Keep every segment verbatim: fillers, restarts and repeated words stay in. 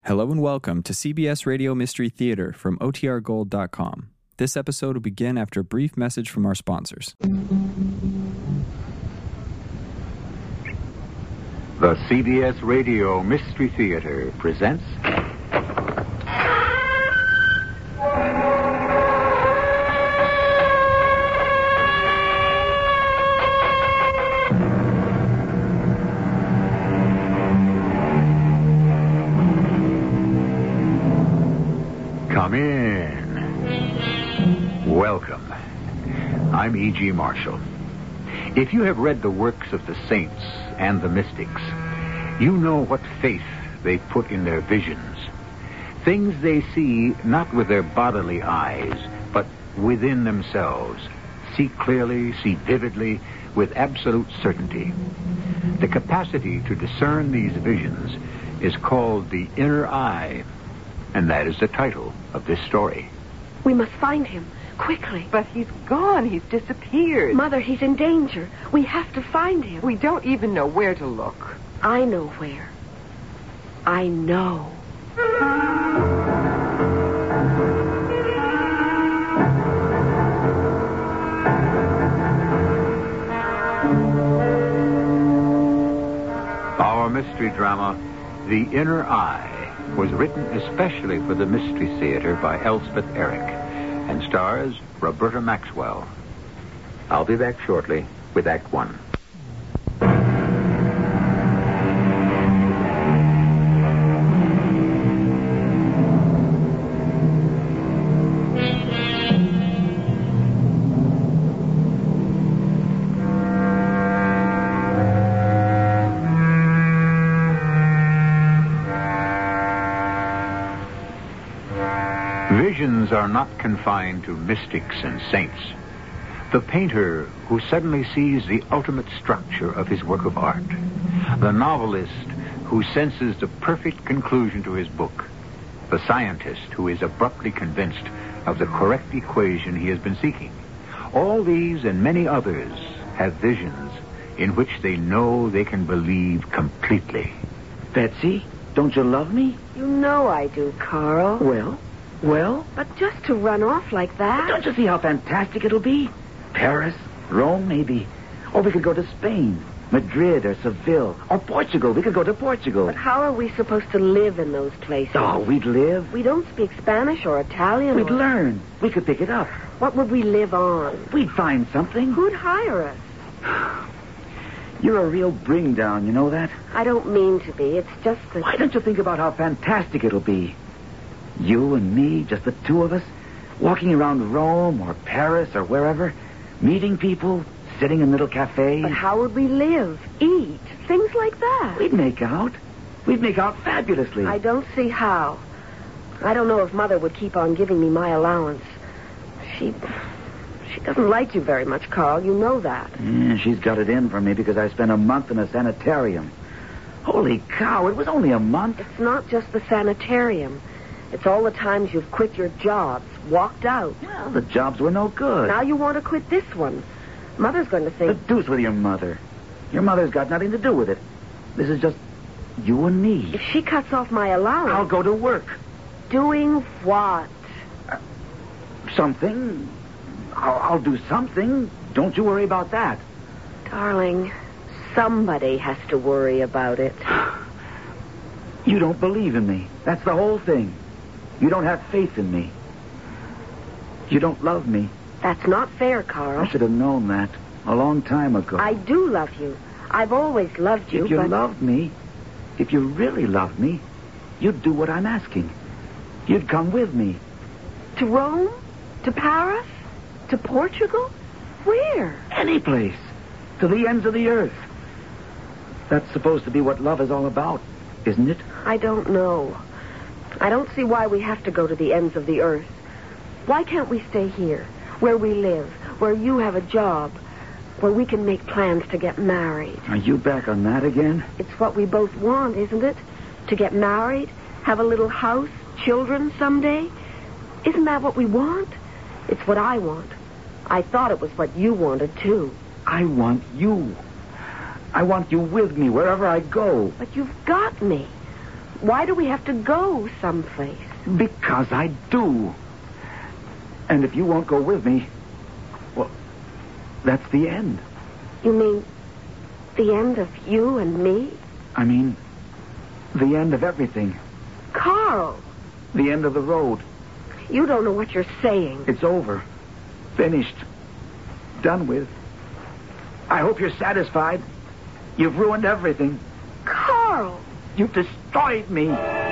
Hello and welcome to C B S Radio Mystery Theater from O T R gold dot com. This episode will begin after a brief message from our sponsors. The C B S Radio Mystery Theater presents... Come in. Welcome. I'm E G. Marshall. If you have read the works of the saints and the mystics, you know what faith they put in their visions. Things they see not with their bodily eyes, but within themselves. See clearly, see vividly, with absolute certainty. The capacity to discern these visions is called the inner eye. And that is the title of this story. We must find him, quickly. But he's gone. He's disappeared. Mother, he's in danger. We have to find him. We don't even know where to look. I know where. I know. Our mystery drama, The Inner Eye, was written especially for the Mystery Theater by Elspeth Eric and stars Roberta Maxwell. I'll be back shortly with Act One. Visions are not confined to mystics and saints. The painter who suddenly sees the ultimate structure of his work of art. The novelist who senses the perfect conclusion to his book. The scientist who is abruptly convinced of the correct equation he has been seeking. All these and many others have visions in which they know they can believe completely. Betsy, don't you love me? You know I do, Carl. Well? Well? But just to run off like that... But don't you see how fantastic it'll be? Paris, Rome, maybe. Or we could go to Spain, Madrid, or Seville, or Portugal. We could go to Portugal. But how are we supposed to live in those places? Oh, we'd live. We don't speak Spanish or Italian. We'd or... learn. We could pick it up. What would we live on? We'd find something. Who'd hire us? You're a real bring-down, you know that? I don't mean to be. It's just that... Why don't you think about how fantastic it'll be? You and me, just the two of us, walking around Rome or Paris or wherever, meeting people, sitting in little cafes. But how would we live, eat, things like that? We'd make out. We'd make out fabulously. I don't see how. I don't know if Mother would keep on giving me my allowance. She... She doesn't like you very much, Carl. You know that. Yeah, she's got it in for me because I spent a month in a sanitarium. Holy cow, it was only a month. It's not just the sanitarium. It's all the times you've quit your jobs, walked out. Well, the jobs were no good. Now you want to quit this one. Mother's going to The think... deuce with your mother. Your mother's got nothing to do with it. This is just you and me. If she cuts off my allowance... I'll go to work. Doing what? Uh, something. I'll, I'll do something. Don't you worry about that. Darling, somebody has to worry about it. You don't believe in me. That's the whole thing. You don't have faith in me. You don't love me. That's not fair, Carl. I should have known that a long time ago. I do love you. I've always loved you, If you but... loved me, if you really loved me, you'd do what I'm asking. You'd come with me. To Rome? To Paris? To Portugal? Where? Any place. To the ends of the earth. That's supposed to be what love is all about, isn't it? I don't know. I don't see why we have to go to the ends of the earth. Why can't we stay here, where we live, where you have a job, where we can make plans to get married? Are you back on that again? It's what we both want, isn't it? To get married, have a little house, children someday. Isn't that what we want? It's what I want. I thought it was what you wanted, too. I want you. I want you with me wherever I go. But you've got me. Why do we have to go someplace? Because I do. And if you won't go with me, well, that's the end. You mean the end of you and me? I mean, the end of everything. Carl! The end of the road. You don't know what you're saying. It's over. Finished. Done with. I hope you're satisfied. You've ruined everything. Carl! You've destroyed me.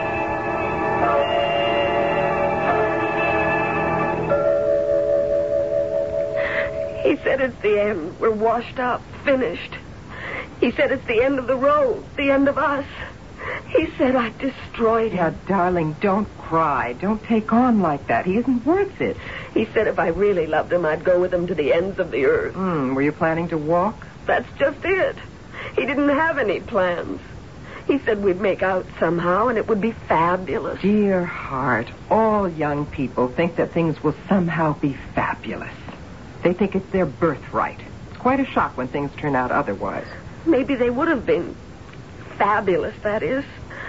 He said it's the end. We're washed up, finished. He said it's the end of the road, the end of us. He said I destroyed him. Now, darling, don't cry. Don't take on like that. He isn't worth it. He said if I really loved him, I'd go with him to the ends of the earth. Mm, were you planning to walk? That's just it. He didn't have any plans. He said we'd make out somehow, and it would be fabulous. Dear heart, all young people think that things will somehow be fabulous. They think it's their birthright. It's quite a shock when things turn out otherwise. Maybe they would have been fabulous, that is.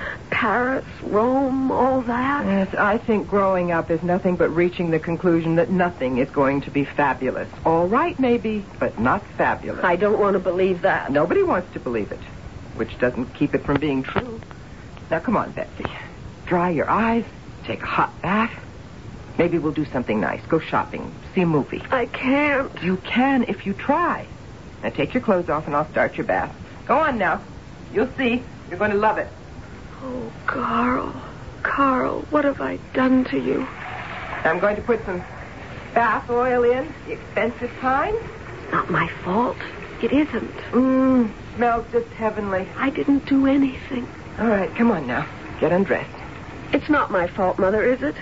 Paris, Rome, all that. Yes, I think growing up is nothing but reaching the conclusion that nothing is going to be fabulous. All right, maybe, but not fabulous. I don't want to believe that. Nobody wants to believe it, which doesn't keep it from being true. Now, come on, Betsy. Dry your eyes, take a hot bath. Maybe we'll do something nice. Go shopping, see a movie. I can't. You can if you try. Now, take your clothes off and I'll start your bath. Go on now. You'll see. You're going to love it. Oh, Carl. Carl, what have I done to you? I'm going to put some bath oil in, the expensive kind. It's not my fault. It isn't. Mmm, smells just heavenly. I didn't do anything. All right, come on now. Get undressed. It's not my fault, Mother, is it?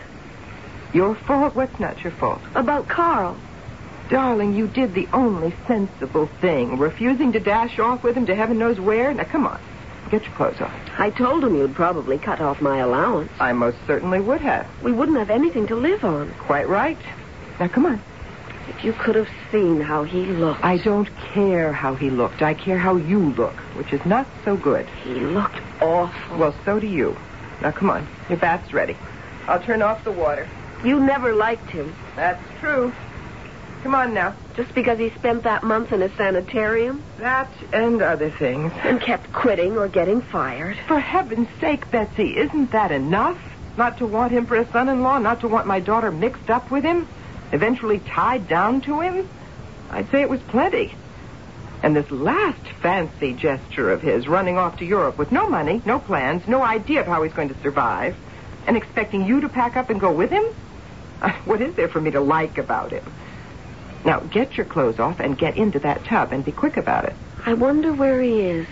Your fault? What's not your fault? About Carl. Darling, you did the only sensible thing, refusing to dash off with him to heaven knows where. Now, come on. Get your clothes on. I told him you'd probably cut off my allowance. I most certainly would have. We wouldn't have anything to live on. Quite right. Now, come on. If you could have seen how he looked. I don't care how he looked. I care how you look, which is not so good. He looked awful. Well, so do you. Now, come on. Your bath's ready. I'll turn off the water. You never liked him. That's true. Come on now. Just because he spent that month in a sanitarium? That and other things. And kept quitting or getting fired. For heaven's sake, Betsy, isn't that enough? Not to want him for a son-in-law, not to want my daughter mixed up with him, eventually tied down to him? I'd say it was plenty. And this last fancy gesture of his, running off to Europe with no money, no plans, no idea of how he's going to survive, and expecting you to pack up and go with him? What is there for me to like about him? Now, get your clothes off and get into that tub and be quick about it. I wonder where he is.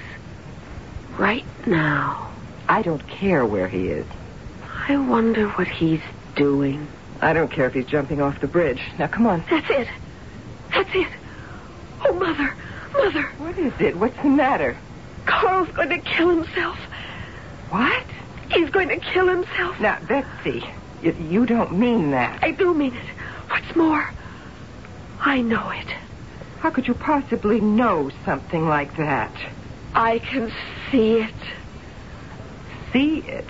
Right now. I don't care where he is. I wonder what he's doing. I don't care if he's jumping off the bridge. Now, come on. That's it. That's it. Oh, Mother. Mother. What is it? What's the matter? Carl's going to kill himself. What? He's going to kill himself. Now, Betsy, you, you don't mean that. I do mean it. What's more, I know it. How could you possibly know something like that? I can see it. See it?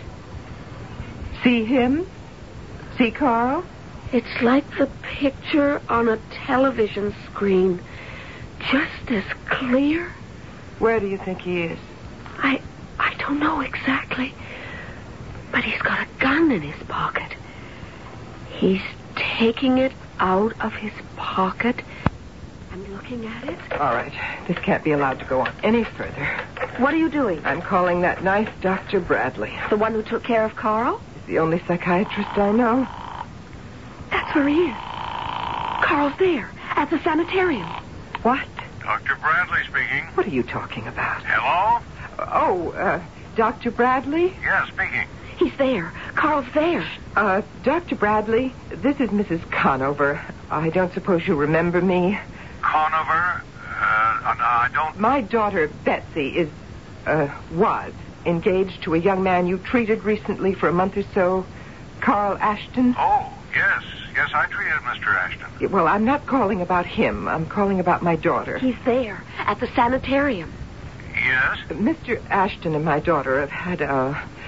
See him? See Carl? It's like the picture on a television screen. Just as clear. Where do you think he is? I I don't know exactly. But he's got a gun in his pocket. He's taking it out of his pocket and looking at it. All right. This can't be allowed to go on any further. What are you doing? I'm calling that nice Doctor Bradley. The one who took care of Carl? He's the only psychiatrist I know. That's where he is. Carl's there, at the sanitarium. What? Doctor Bradley speaking. What are you talking about? Hello? Oh, uh, Doctor Bradley? Yeah, speaking. He's there. Carl's there. Uh, Doctor Bradley, this is Missus Conover. I don't suppose you remember me. Conover? Uh, I don't... My daughter, Betsy, is, uh, was engaged to a young man you treated recently for a month or so, Carl Ashton. Oh, yes. Yes, I treated Mister Ashton. Well, I'm not calling about him. I'm calling about my daughter. He's there, at the sanitarium. Yes? Mister Ashton and my daughter have had a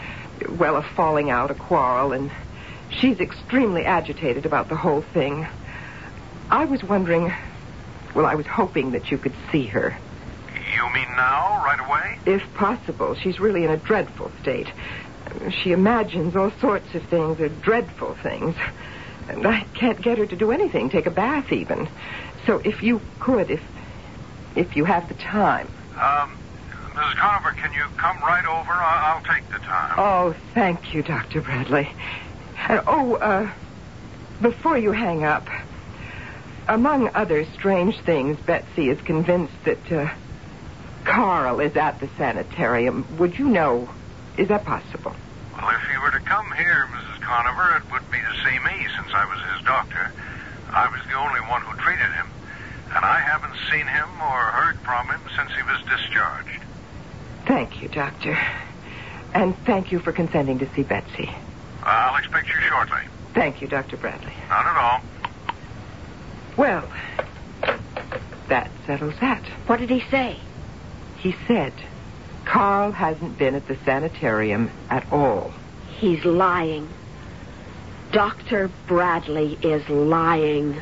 well, a falling out, a quarrel, and she's extremely agitated about the whole thing. I was wondering, well, I was hoping that you could see her. You mean now, right away? If possible. She's really in a dreadful state. She imagines all sorts of things, or dreadful things. And I can't get her to do anything, take a bath even. So if you could, if if you have the time. Um, Missus Conover, can you come right over? I'll, I'll take the time. Oh, thank you, Doctor Bradley. And, oh, uh, before you hang up, among other strange things, Betsy is convinced that uh, Carl is at the sanitarium. Would you know, is that possible? Well, if he were to come here, Missus Conover, it would be to see me, since I was his doctor. I was the only one who treated him, and I haven't seen him or heard from him since he was discharged. Thank you, Doctor. And thank you for consenting to see Betsy. I'll expect you shortly. Thank you, Doctor Bradley. Not at all. Well, that settles that. What did he say? He said Carl hasn't been at the sanitarium at all. He's lying. Doctor Bradley is lying.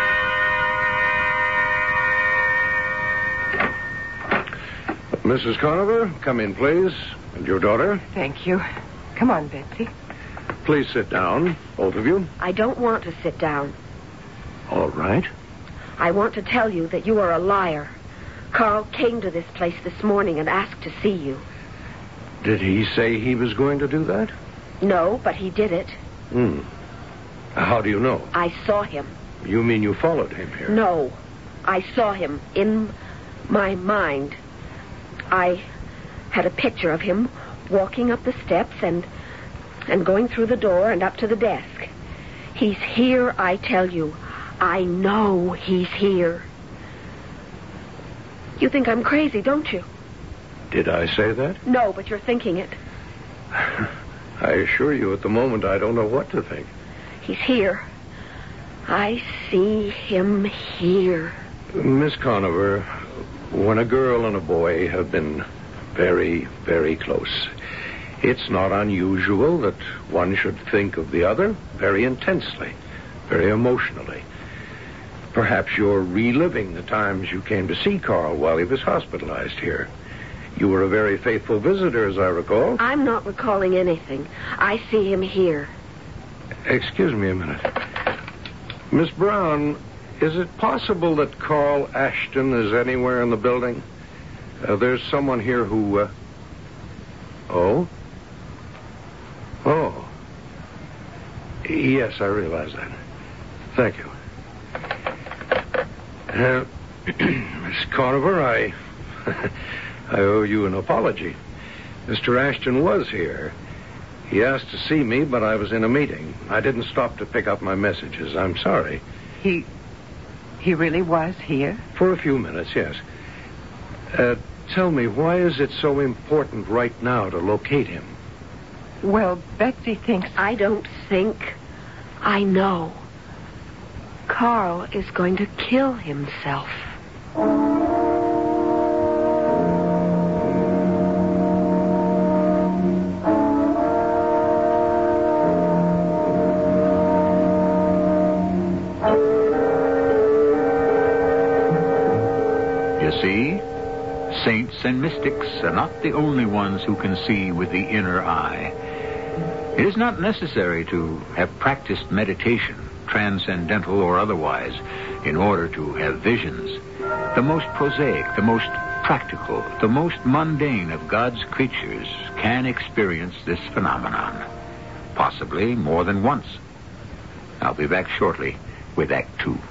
Missus Conover, come in, please. And your daughter. Thank you. Come on, Betsy. Please sit down, both of you. I don't want to sit down. All right. I want to tell you that you are a liar. Carl came to this place this morning and asked to see you. Did he say he was going to do that? No, but he did it. Hmm. How do you know? I saw him. You mean you followed him here? No. I saw him in my mind. I had a picture of him walking up the steps and and going through the door and up to the desk. He's here, I tell you. I know he's here. You think I'm crazy, don't you? Did I say that? No, but you're thinking it. I assure you, at the moment, I don't know what to think. He's here. I see him here. Miss Conover, when a girl and a boy have been very, very close, it's not unusual that one should think of the other very intensely, very emotionally. Perhaps you're reliving the times you came to see Carl while he was hospitalized here. You were a very faithful visitor, as I recall. I'm not recalling anything. I see him here. Excuse me a minute. Miss Brown, is it possible that Carl Ashton is anywhere in the building? Uh, there's someone here who... Uh... Oh? Oh. Yes, I realize that. Thank you. Uh, Miss Conover, I... I owe you an apology. Mister Ashton was here. He asked to see me, but I was in a meeting. I didn't stop to pick up my messages. I'm sorry. He... he really was here? For a few minutes, yes. Uh, tell me, why is it so important right now to locate him? Well, Betsy thinks... I don't think. I know. Carl is going to kill himself. You see, saints and mystics are not the only ones who can see with the inner eye. It is not necessary to have practiced meditation, transcendental or otherwise, in order to have visions. The most prosaic, the most practical, the most mundane of God's creatures can experience this phenomenon, possibly more than once. I'll be back shortly with Act Two.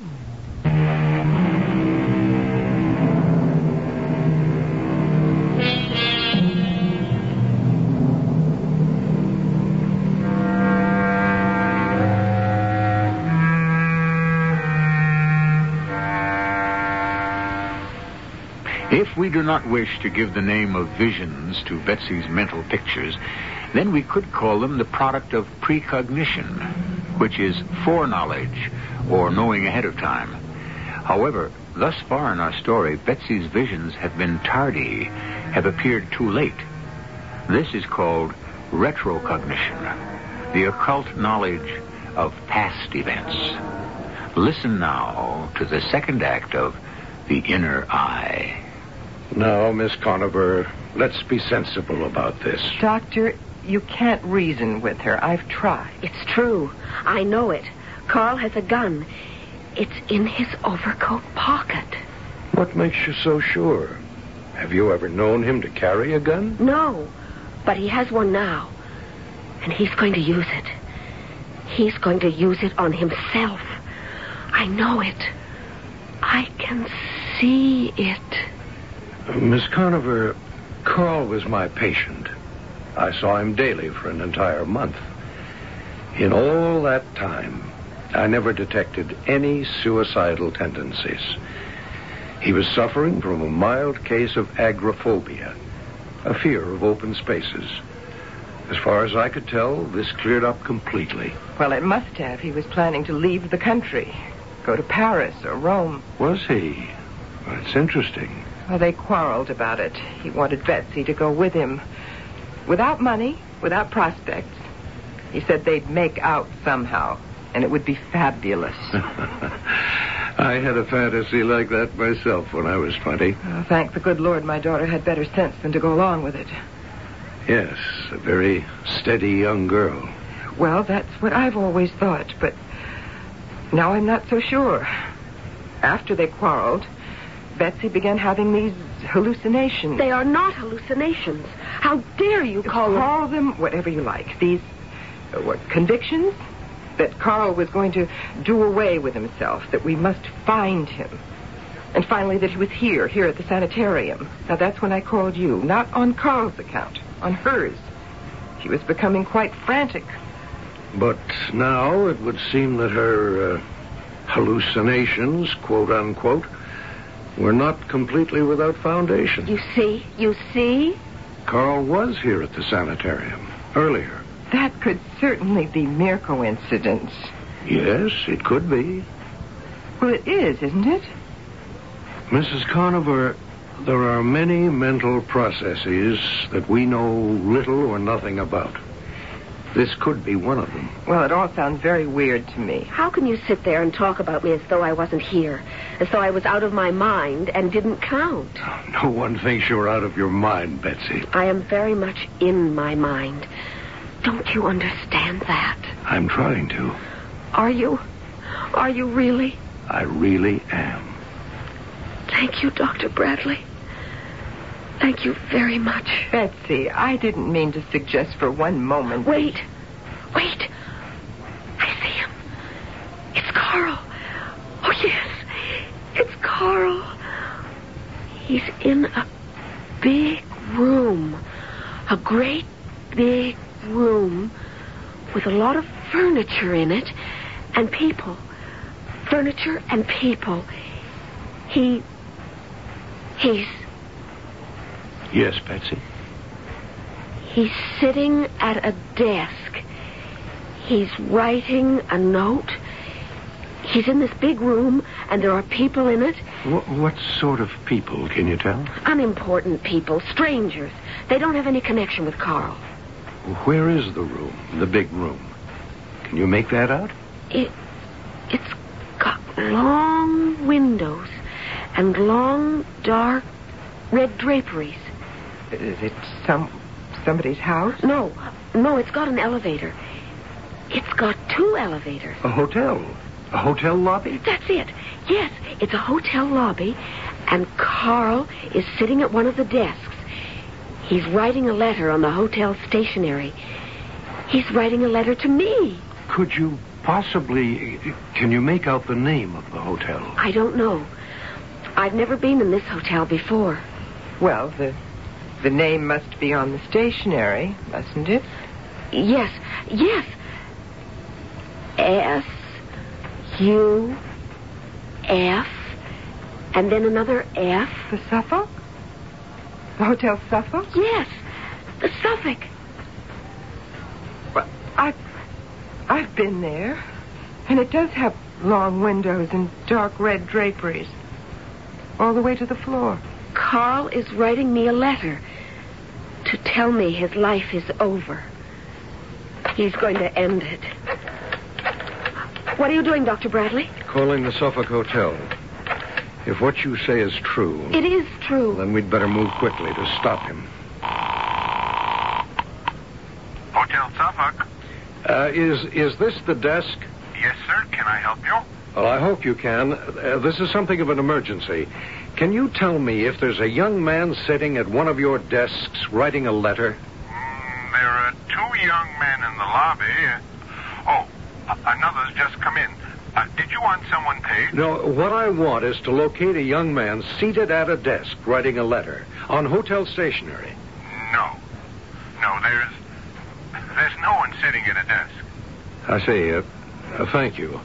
If we do not wish to give the name of visions to Betsy's mental pictures, then we could call them the product of precognition, which is foreknowledge, or knowing ahead of time. However, thus far in our story, Betsy's visions have been tardy, have appeared too late. This is called retrocognition, the occult knowledge of past events. Listen now to the second act of The Inner Eye. Now, Miss Conover, let's be sensible about this. Doctor, you can't reason with her. I've tried. It's true. I know it. Carl has a gun. It's in his overcoat pocket. What makes you so sure? Have you ever known him to carry a gun? No, but he has one now. And he's going to use it. He's going to use it on himself. I know it. I can see it. Uh, Miss Conover, Carl was my patient. I saw him daily for an entire month. In all that time, I never detected any suicidal tendencies. He was suffering from a mild case of agoraphobia, a fear of open spaces. As far as I could tell, this cleared up completely. Well, it must have. He was planning to leave the country, go to Paris or Rome. Was he? That's interesting. Well, they quarreled about it. He wanted Betsy to go with him. Without money, without prospects. He said they'd make out somehow, and it would be fabulous. I had a fantasy like that myself when I was twenty. Oh, thank the good Lord my daughter had better sense than to go along with it. Yes, a very steady young girl. Well, that's what I've always thought, but now I'm not so sure. After they quarreled, Betsy began having these hallucinations. They are not hallucinations. How dare you call them... Call them whatever you like. These, uh, what, convictions? That Carl was going to do away with himself, that we must find him. And finally that he was here, here at the sanitarium. Now that's when I called you, not on Carl's account, on hers. She was becoming quite frantic. But now it would seem that her uh, hallucinations, quote unquote, were not completely without foundation. You see? You see? Carl was here at the sanitarium earlier. That could certainly be mere coincidence. Yes, it could be. Well, it is, isn't it? Missus Conover, there are many mental processes that we know little or nothing about. This could be one of them. Well, it all sounds very weird to me. How can you sit there and talk about me as though I wasn't here? As though I was out of my mind and didn't count? No one thinks you're out of your mind, Betsy. I am very much in my mind. Don't you understand that? I'm trying to. Are you? Are you really? I really am. Thank you, Doctor Bradley. Thank you very much. Betsy, I didn't mean to suggest for one moment... Wait. Wait. I see him. It's Carl. Oh, yes. It's Carl. He's in a big room. A great big room with a lot of furniture in it and people. Furniture and people. He... He's... Yes, Betsy? He's sitting at a desk. He's writing a note. He's in this big room, and there are people in it. What, what sort of people, can you tell? Unimportant people, strangers. They don't have any connection with Carl. Where is the room, the big room? Can you make that out? It, it's got long windows and long, dark, red draperies. Is it some somebody's house? No, no, it's got an elevator. It's got two elevators. A hotel? A hotel lobby? That's it. Yes, it's a hotel lobby, and Carl is sitting at one of the desks. He's writing a letter on the hotel stationery. He's writing a letter to me. Could you possibly... Can you make out the name of the hotel? I don't know. I've never been in this hotel before. Well, the the name must be on the stationery, mustn't it? Yes, yes. S U F and then another F. The Suffolk? The Hotel Suffolk? Yes, the Suffolk. Well, I've, I've been there, and it does have long windows and dark red draperies all the way to the floor. Carl is writing me a letter to tell me his life is over. He's going to end it. What are you doing, Doctor Bradley? Calling the Suffolk Hotel. If what you say is true... It is true. Then we'd better move quickly to stop him. Hotel Suffolk. Uh, is, is this the desk? Yes, sir. Can I help you? Well, I hope you can. Uh, this is something of an emergency. Can you tell me if there's a young man sitting at one of your desks writing a letter? Mm, there are two young men in the lobby. Oh, uh, another's just come in. Uh, did you want someone paid? No, what I want is to locate a young man seated at a desk writing a letter on hotel stationery. No. No, there's... There's no one sitting at a desk. I see. Uh, uh, thank you.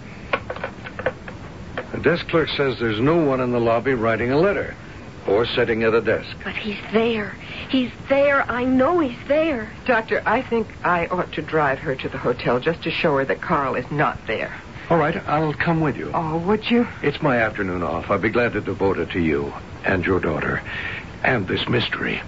The desk clerk says there's no one in the lobby writing a letter or sitting at a desk. But he's there. He's there. I know he's there. Doctor, I think I ought to drive her to the hotel just to show her that Carl is not there. All right, I'll come with you. Oh, would you? It's my afternoon off. I'll be glad to devote it to you and your daughter and this mystery.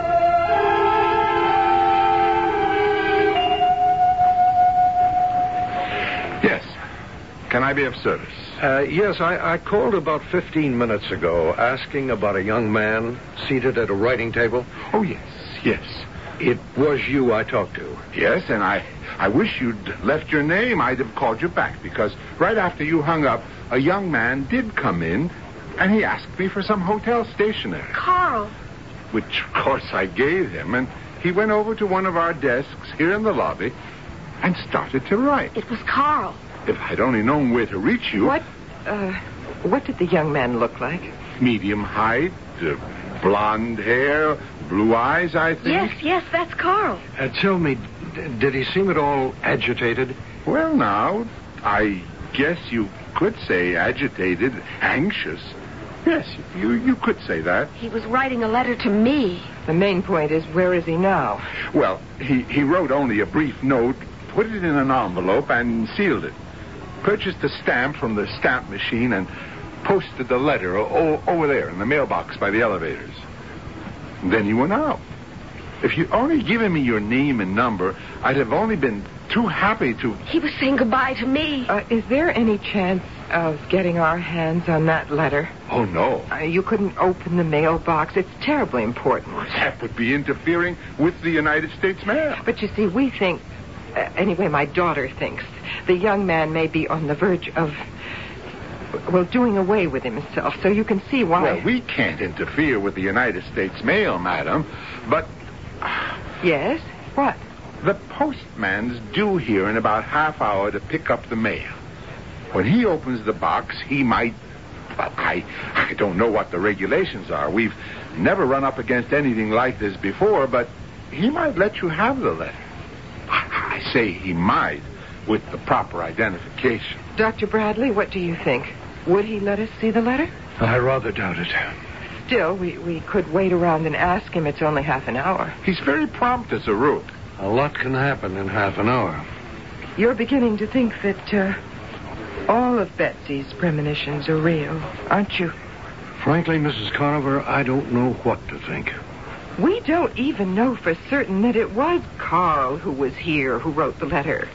Yes. Can I be of service? Uh, yes, I, I called about fifteen minutes ago asking about a young man seated at a writing table. Oh, yes, yes. It was you I talked to. Yes, and I, I wish you'd left your name. I'd have called you back, because right after you hung up, a young man did come in, and he asked me for some hotel stationery. Carl. Which, of course, I gave him, and he went over to one of our desks here in the lobby and started to write. It was Carl. If I'd only known where to reach you... What, uh, what did the young man look like? Medium height, uh, blonde hair, blue eyes, I think. Yes, yes, that's Carl. Uh, tell me, d- did he seem at all agitated? Well, now, I guess you could say agitated, anxious. Yes, you, you could say that. He was writing a letter to me. The main point is, where is he now? Well, he, he wrote only a brief note, put it in an envelope, and sealed it. Purchased a stamp from the stamp machine and posted the letter o- over there in the mailbox by the elevators. And then he went out. If you'd only given me your name and number, I'd have only been too happy to... He was saying goodbye to me. Uh, is there any chance of getting our hands on that letter? Oh, no. Uh, you couldn't open the mailbox. It's terribly important. That would be interfering with the United States mail. But you see, we think... Uh, anyway, my daughter thinks the young man may be on the verge of, well, doing away with himself. So you can see why... Well, we can't interfere with the United States mail, madam. But... Yes? What? The postman's due here in about half hour to pick up the mail. When he opens the box, he might... Well, I, I don't know what the regulations are. We've never run up against anything like this before, but he might let you have the letter. I say he might, with the proper identification. Doctor Bradley, what do you think? Would he let us see the letter? I rather doubt it. Still, we, we could wait around and ask him. It's only half an hour. He's very prompt as a rule. A lot can happen in half an hour. You're beginning to think that uh, all of Betsy's premonitions are real, aren't you? Frankly, Missus Conover, I don't know what to think. We don't even know for certain that it was Carl who was here who wrote the letter.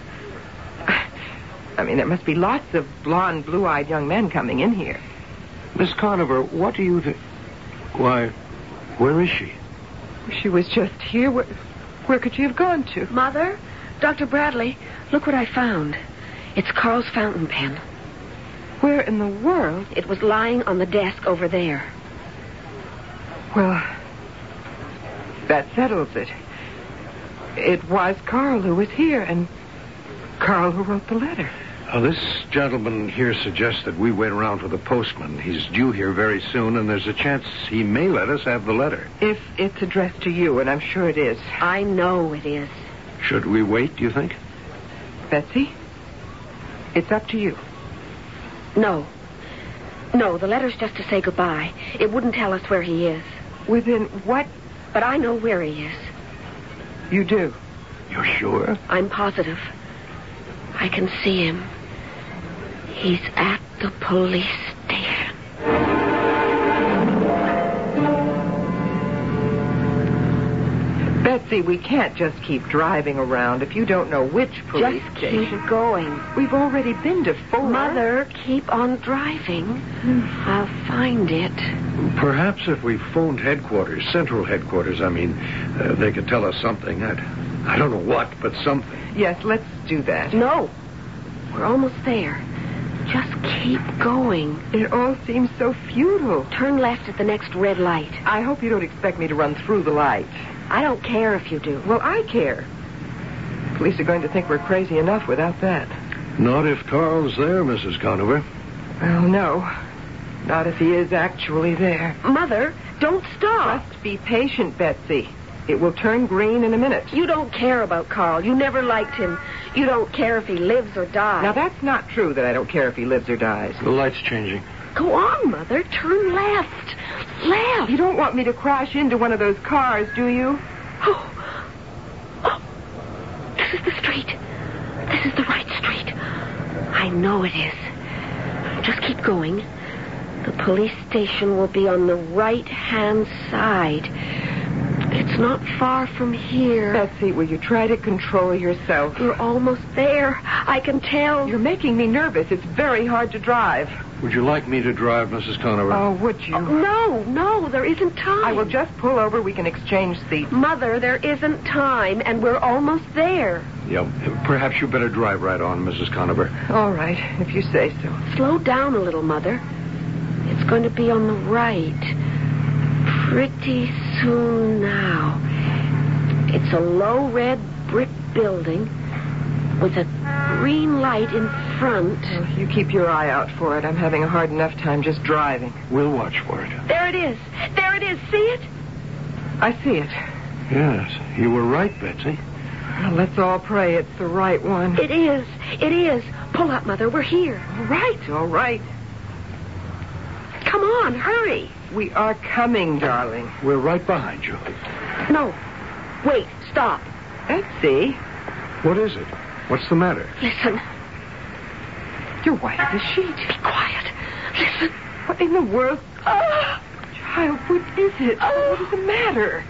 I mean, there must be lots of blonde, blue-eyed young men coming in here. Miss Conover, what do you think? Why, where is she? She was just here. Where, where could she have gone to? Mother, Doctor Bradley, look what I found. It's Carl's fountain pen. Where in the world? It was lying on the desk over there. Well, that settles it. It was Carl who was here, and Carl who wrote the letter. Uh, this gentleman here suggests that we wait around for the postman. He's due here very soon, and there's a chance he may let us have the letter. If it's addressed to you, and I'm sure it is. I know it is. Should we wait, do you think? Betsy, it's up to you. No. No, the letter's just to say goodbye. It wouldn't tell us where he is. Within what? But I know where he is. You do? You're sure? I'm positive. I can see him. He's at the police station. Betsy. Betsy, we can't just keep driving around if you don't know which police Just station. keep going. We've already been to four. Mother, keep on driving. I'll find it. Perhaps if we phoned headquarters, central headquarters, I mean, uh, they could tell us something. I, I don't know what, but something. Yes, let's do that. No. We're almost there. Just keep going. It all seems so futile. Turn left at the next red light. I hope you don't expect me to run through the light. I don't care if you do. Well, I care. Police are going to think we're crazy enough without that. Not if Carl's there, Missus Conover. Well, no. Not if he is actually there. Mother, don't stop. Just be patient, Betsy. It will turn green in a minute. You don't care about Carl. You never liked him. You don't care if he lives or dies. Now, that's not true that I don't care if he lives or dies. The light's changing. Go on, Mother. Turn left. Left. You don't want me to crash into one of those cars, do you? Oh. Oh. This is the street. This is the right street. I know it is. Just keep going. The police station will be on the right-hand side. It's not far from here. Betsy, will you try to control yourself? You're almost there. I can tell. You're making me nervous. It's very hard to drive. Would you like me to drive, Missus Conover? Oh, would you? Oh, no, no, there isn't time. I will just pull over. We can exchange seats. Mother, there isn't time, and we're almost there. Yeah, perhaps you better drive right on, Missus Conover. All right, if you say so. Slow down a little, Mother. It's going to be on the right. Pretty soon now. It's a low red brick building with a green light in front. Well, you keep your eye out for it. I'm having a hard enough time just driving. We'll watch for it. There it is. There it is. See it? I see it. Yes, you were right, Betsy. Well, let's all pray it's the right one. It is. It is. Pull up, Mother. We're here. All right, all right. Come on, hurry. We are coming, darling. We're right behind you. No. Wait. Stop. Betsy, What is it? What's the matter? Listen. you're white as a sheet. Be quiet. Listen. What in the world? Ah! Child, what is it? Oh. What is the matter?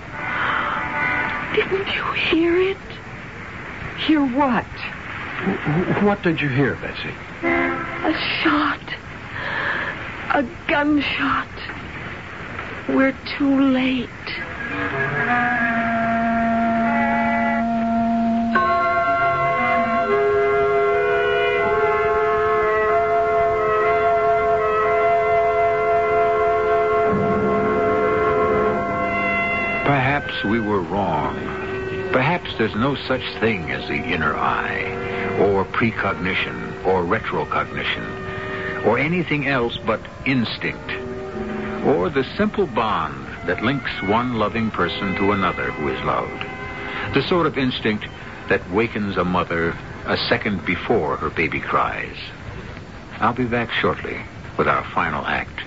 Didn't you hear it? Hear what? Wh- What did you hear, Betsy? A shot. A gunshot. We're too late. Perhaps we were wrong. Perhaps there's no such thing as the inner eye, or precognition, or retrocognition, or anything else but instinct, or the simple bond that links one loving person to another who is loved. The sort of instinct that wakens a mother a second before her baby cries. I'll be back shortly with our final act.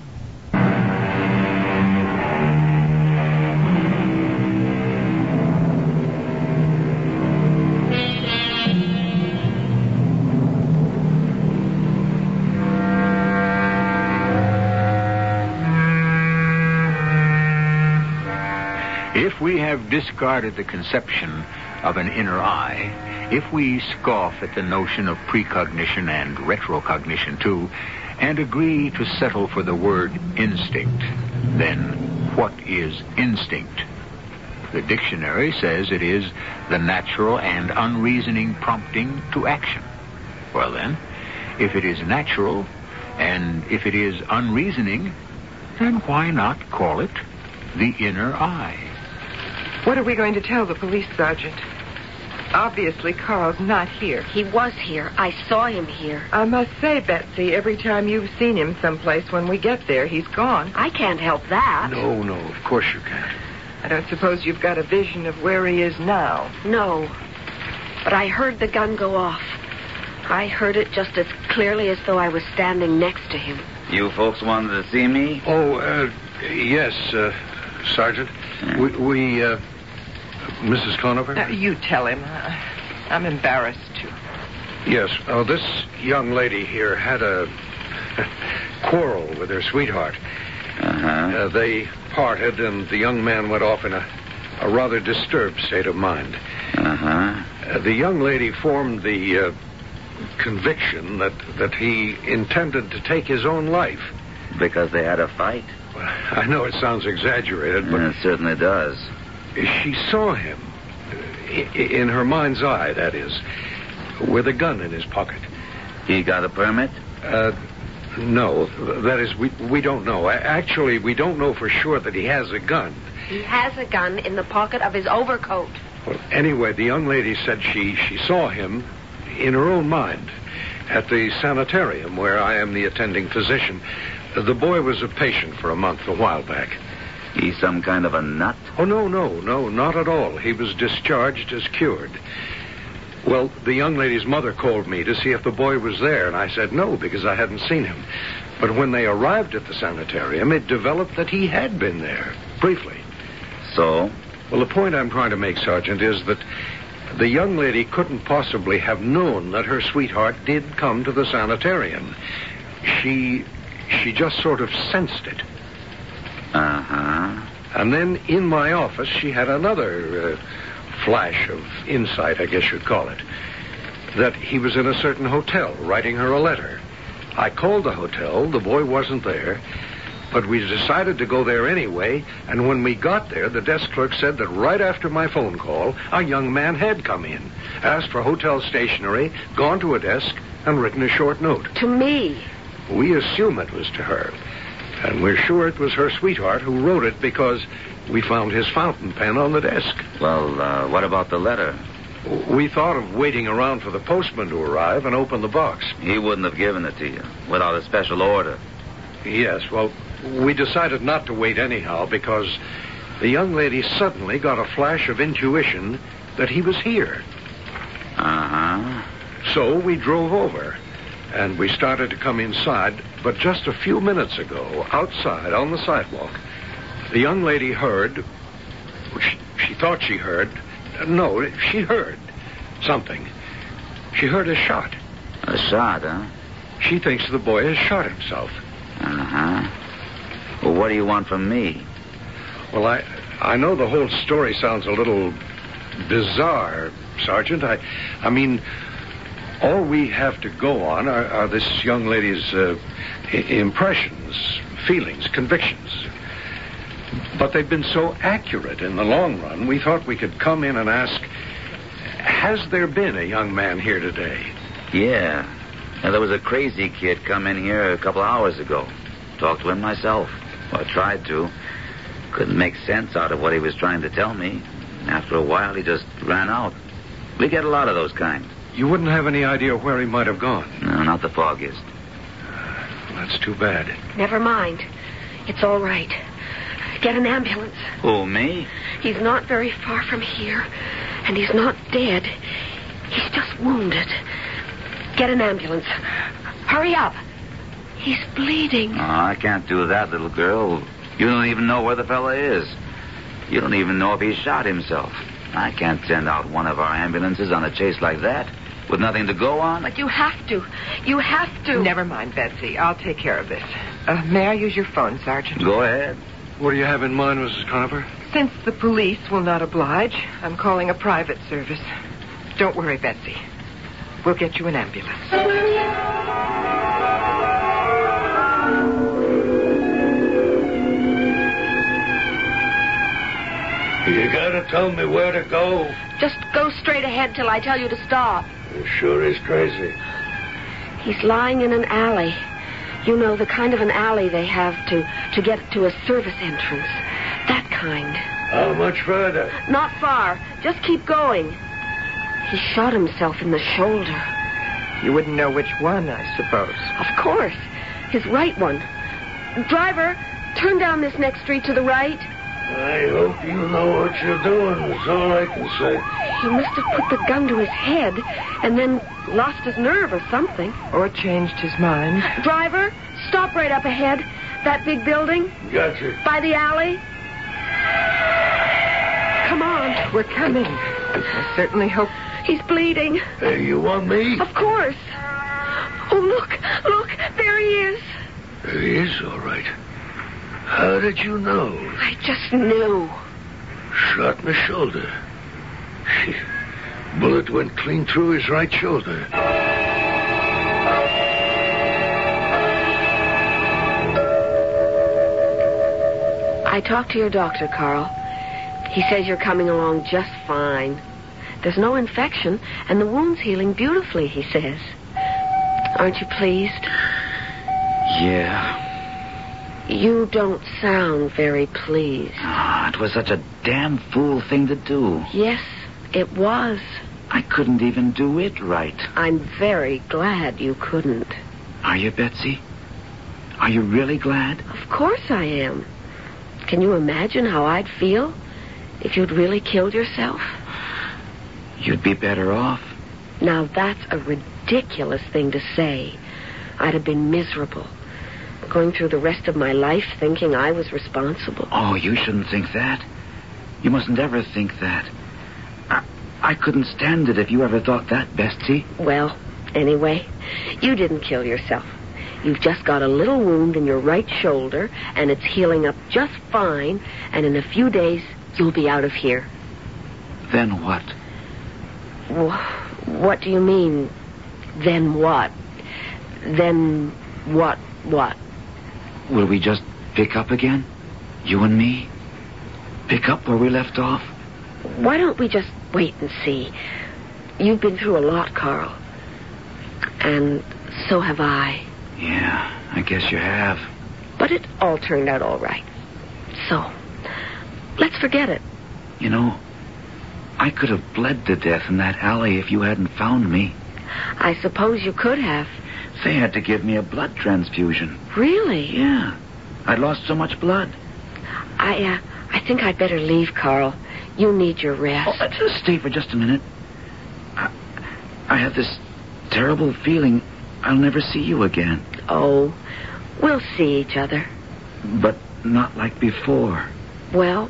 If we have discarded the conception of an inner eye, if we scoff at the notion of precognition and retrocognition too, and agree to settle for the word instinct, then what is instinct? The dictionary says it is the natural and unreasoning prompting to action. Well then, if it is natural, and if it is unreasoning, then why not call it the inner eye? What are we going to tell the police sergeant? Obviously, Carl's not here. He was here. I saw him here. I must say, Betsy, every time you've seen him someplace when we get there, he's gone. I can't help that. No, no, of course you can't. I don't suppose you've got a vision of where he is now. No. But I heard the gun go off. I heard it just as clearly as though I was standing next to him. You folks wanted to see me? Oh, uh, yes, uh, Sergeant. We, we uh, Missus Conover? Uh, you tell him. Uh, I'm embarrassed to. Yes. Oh, this young lady here had a quarrel with her sweetheart. Uh-huh. Uh, they parted, and the young man went off in a a rather disturbed state of mind. Uh-huh. Uh, the young lady formed the uh, conviction that, that he intended to take his own life. Because they had a fight? Well, I know it sounds exaggerated, but... Yeah, it certainly does. She saw him, in her mind's eye, that is, with a gun in his pocket. He got a permit? Uh, no. That is, we, we don't know. Actually, we don't know for sure that he has a gun. He has a gun in the pocket of his overcoat. Well, anyway, the young lady said she, she saw him in her own mind at the sanitarium where I am the attending physician. The boy was a patient for a month a while back. He's some kind of a nut? Oh, no, no, no, not at all. He was discharged as cured. Well, the young lady's mother called me to see if the boy was there, and I said no, because I hadn't seen him. But when they arrived at the sanitarium, it developed that he had been there, briefly. So? Well, the point I'm trying to make, Sergeant, is that the young lady couldn't possibly have known that her sweetheart did come to the sanitarium. She... she just sort of sensed it. Uh-huh. And then in my office, she had another uh, flash of insight, I guess you'd call it. That he was in a certain hotel writing her a letter. I called the hotel. The boy wasn't there. But we decided to go there anyway. And when we got there, the desk clerk said that right after my phone call, a young man had come in, asked for hotel stationery, gone to a desk, and written a short note. To me. We assume it was to her. And we're sure it was her sweetheart who wrote it because we found his fountain pen on the desk. Well, uh, what about the letter? We thought of waiting around for the postman to arrive and open the box. He wouldn't have given it to you without a special order. Yes, well, we decided not to wait anyhow because the young lady suddenly got a flash of intuition that he was here. Uh-huh. So we drove over. And we started to come inside, but just a few minutes ago, outside on the sidewalk, the young lady heard, she, she thought she heard, no, she heard something. She heard a shot. A shot, huh? She thinks the boy has shot himself. Uh-huh. Well, what do you want from me? Well, I, I know the whole story sounds a little bizarre, Sergeant. I, I mean... all we have to go on are, are this young lady's uh, I- impressions, feelings, convictions. But they've been so accurate in the long run, we thought we could come in and ask, has there been a young man here today? Yeah. Now, there was a crazy kid come in here a couple hours ago. Talked to him myself. Well, I tried to. Couldn't make sense out of what he was trying to tell me. After a while, he just ran out. We get a lot of those kinds. You wouldn't have any idea where he might have gone? No, not the foggiest. That's too bad. Never mind. It's all right. Get an ambulance. Who, me? He's not very far from here, and he's not dead. He's just wounded. Get an ambulance. Hurry up. He's bleeding. Oh, I can't do that, little girl. You don't even know where the fella is. You don't even know if he shot himself. I can't send out one of our ambulances on a chase like that with nothing to go on. But you have to. You have to. Never mind, Betsy. I'll take care of this. Uh, may I use your phone, Sergeant? Go ahead. What do you have in mind, Missus Conover? Since the police will not oblige, I'm calling a private service. Don't worry, Betsy. We'll get you an ambulance. You gotta tell me where to go. Just go straight ahead till I tell you to stop. It sure is crazy. He's lying in an alley. You know, the kind of an alley they have to, to get to a service entrance. That kind. How much further? Not far. Just keep going. He shot himself in the shoulder. You wouldn't know which one, I suppose. Of course. His right one. Driver, turn down this next street to the right. I hope you know what you're doing. That's all I can say. He must have put the gun to his head and then lost his nerve or something. Or changed his mind. Driver, stop right up ahead. That big building. Gotcha. By the alley. Come on. We're coming. I certainly hope... He's bleeding. Hey, you want me? Of course. Oh, look. Look. There he is. There he is, all right. How did you know? I just knew. Shot in the shoulder. Bullet went clean through his right shoulder. I talked to your doctor, Carl. He says you're coming along just fine. There's no infection, and the wound's healing beautifully, he says. Aren't you pleased? Yeah. You don't sound very pleased. Ah, it was such a damn fool thing to do. Yes, it was. I couldn't even do it right. I'm very glad you couldn't. Are you, Betsy? Are you really glad? Of course I am. Can you imagine how I'd feel if you'd really killed yourself? You'd be better off. Now, that's a ridiculous thing to say. I'd have been miserable, going through the rest of my life thinking I was responsible. Oh, you shouldn't think that. You mustn't ever think that. I, I couldn't stand it if you ever thought that, Betsy. Well, anyway, you didn't kill yourself. You've just got a little wound in your right shoulder, and it's healing up just fine, and in a few days, you'll be out of here. Then what? What do you mean, then what? Then what, what? Will we just pick up again? You and me? Pick up where we left off? Why don't we just wait and see? You've been through a lot, Carl. And so have I. Yeah, I guess you have. But it all turned out all right. So, let's forget it. You know, I could have bled to death in that alley if you hadn't found me. I suppose you could have. They had to give me a blood transfusion. Really? Yeah. I'd lost so much blood. I, uh, I think I'd better leave, Carl. You need your rest. Oh, let's just stay for just a minute. I, I have this terrible feeling I'll never see you again. Oh, we'll see each other. But not like before. Well,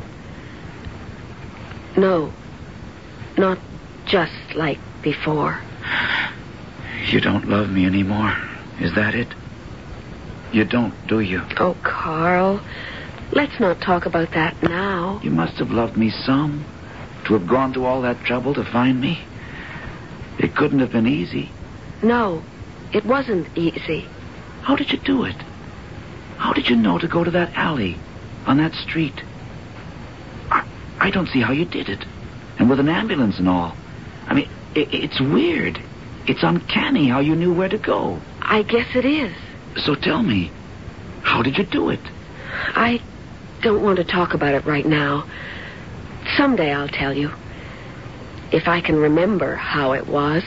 no. Not just like before. You don't love me anymore. Is that it? You don't, do you? Oh, Carl, let's not talk about that now. You must have loved me some. To have gone to all that trouble to find me. It couldn't have been easy. No, it wasn't easy. How did you do it? How did you know to go to that alley on that street? I, I don't see how you did it. And with an ambulance and all. I mean, it, it's weird. It's uncanny how you knew where to go. I guess it is. So tell me, how did you do it? I don't want to talk about it right now. Someday I'll tell you. If I can remember how it was.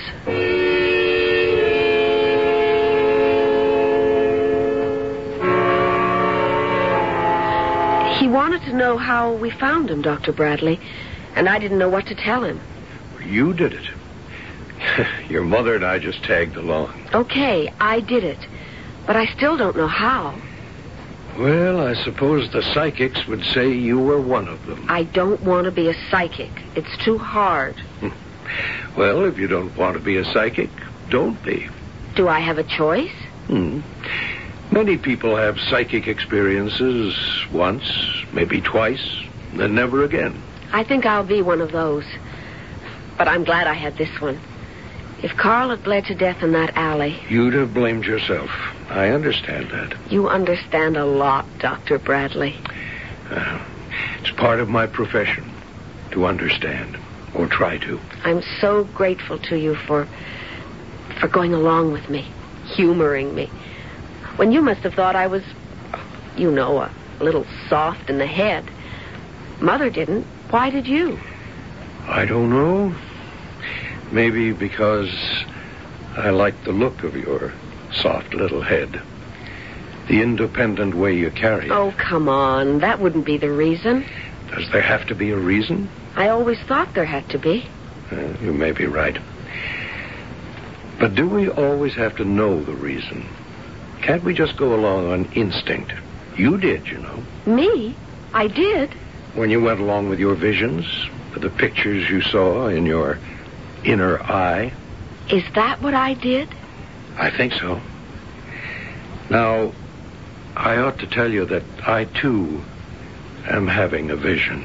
He wanted to know how we found him, Doctor Bradley, and I didn't know what to tell him. You did it. Your mother and I just tagged along. Okay, I did it, but I still don't know how. Well, I suppose the psychics would say you were one of them. I don't want to be a psychic. It's too hard. Well, if you don't want to be a psychic, don't be. Do I have a choice? Hmm. Many people have psychic experiences once, maybe twice, then never again. I think I'll be one of those. But I'm glad I had this one. If Carl had bled to death in that alley... You'd have blamed yourself. I understand that. You understand a lot, Doctor Bradley. Uh, it's part of my profession to understand, or try to. I'm so grateful to you for... for going along with me, humoring me. When you must have thought I was, you know, a little soft in the head. Mother didn't. Why did you? I don't know. Maybe because I like the look of your soft little head. The independent way you carry it. Oh, come on. That wouldn't be the reason. Does there have to be a reason? I always thought there had to be. Uh, you may be right. But do we always have to know the reason? Can't we just go along on instinct? You did, you know. Me? I did. When you went along with your visions, with the pictures you saw in your inner eye. Is that what I did? I think so. Now, I ought to tell you that I, too, am having a vision.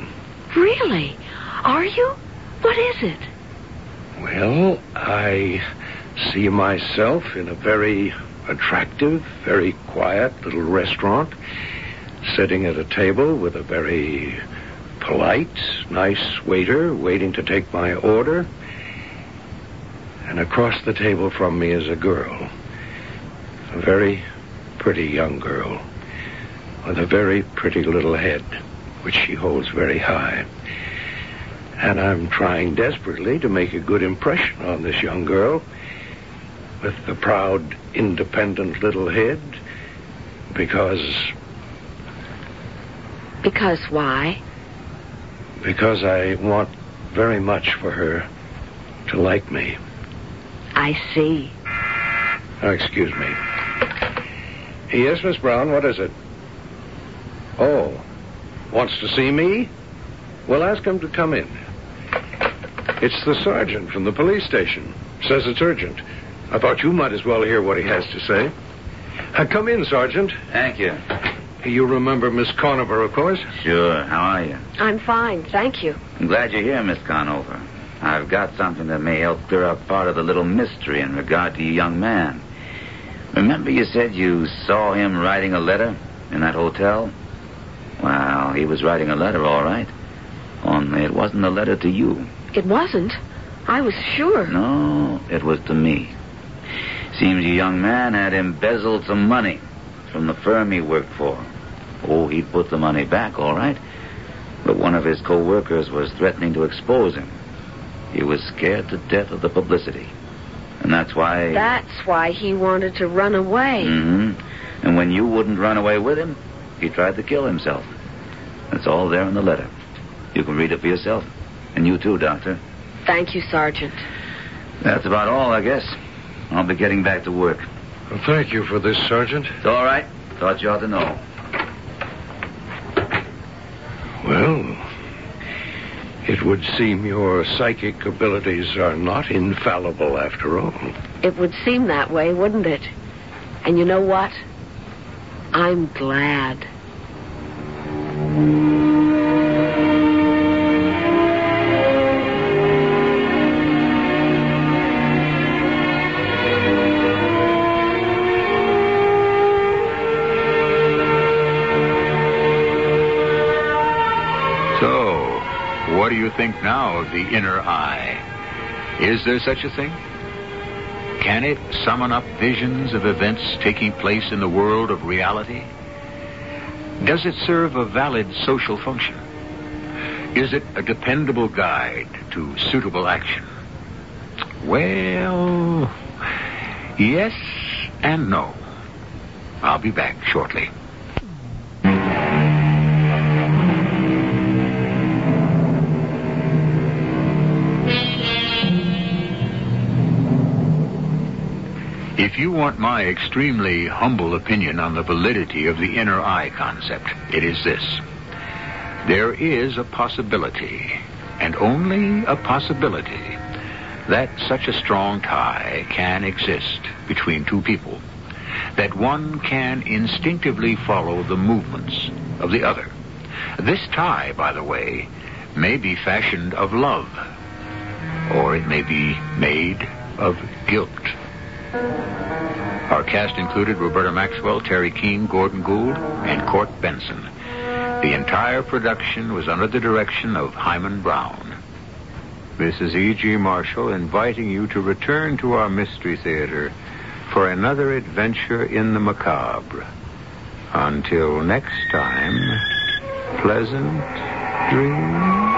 Really? Are you? What is it? Well, I see myself in a very attractive, very quiet little restaurant, sitting at a table with a very polite, nice waiter waiting to take my order. And across the table from me is a girl, a very pretty young girl, with a very pretty little head, which she holds very high. And I'm trying desperately to make a good impression on this young girl with the proud, independent little head, because... Because why? Because I want very much for her to like me. I see. Oh, excuse me. Yes, Miss Brown, what is it? Oh, wants to see me? Well, ask him to come in. It's the sergeant from the police station. Says it's urgent. I thought you might as well hear what he has to say. Uh, come in, Sergeant. Thank you. You remember Miss Conover, of course? Sure. How are you? I'm fine, thank you. I'm glad you're here, Miss Conover. I've got something that may help clear up part of the little mystery in regard to your young man. Remember you said you saw him writing a letter in that hotel? Well, he was writing a letter, all right. Only it wasn't a letter to you. It wasn't? I was sure. No, it was to me. Seems your young man had embezzled some money from the firm he worked for. Oh, he put the money back, all right. But one of his co-workers was threatening to expose him. He was scared to death of the publicity. And that's why... That's why he wanted to run away. Mm-hmm. And when you wouldn't run away with him, he tried to kill himself. That's all there in the letter. You can read it for yourself. And you too, Doctor. Thank you, Sergeant. That's about all, I guess. I'll be getting back to work. Well, thank you for this, Sergeant. It's all right. Thought you ought to know. Well, it would seem your psychic abilities are not infallible after all. It would seem that way, wouldn't it? And you know what? I'm glad. What do you think now of the inner eye? Is there such a thing? Can it summon up visions of events taking place in the world of reality? Does it serve a valid social function? Is it a dependable guide to suitable action? Well, yes and no. I'll be back shortly. If you want my extremely humble opinion on the validity of the inner eye concept, it is this. There is a possibility, and only a possibility, that such a strong tie can exist between two people, that one can instinctively follow the movements of the other. This tie, by the way, may be fashioned of love, or it may be made of guilt. Our cast included Roberta Maxwell, Terry Keane, Gordon Gould, and Court Benson. The entire production was under the direction of Hyman Brown. This is E G. Marshall inviting you to return to our Mystery Theater for another adventure in the macabre. Until next time, pleasant dreams.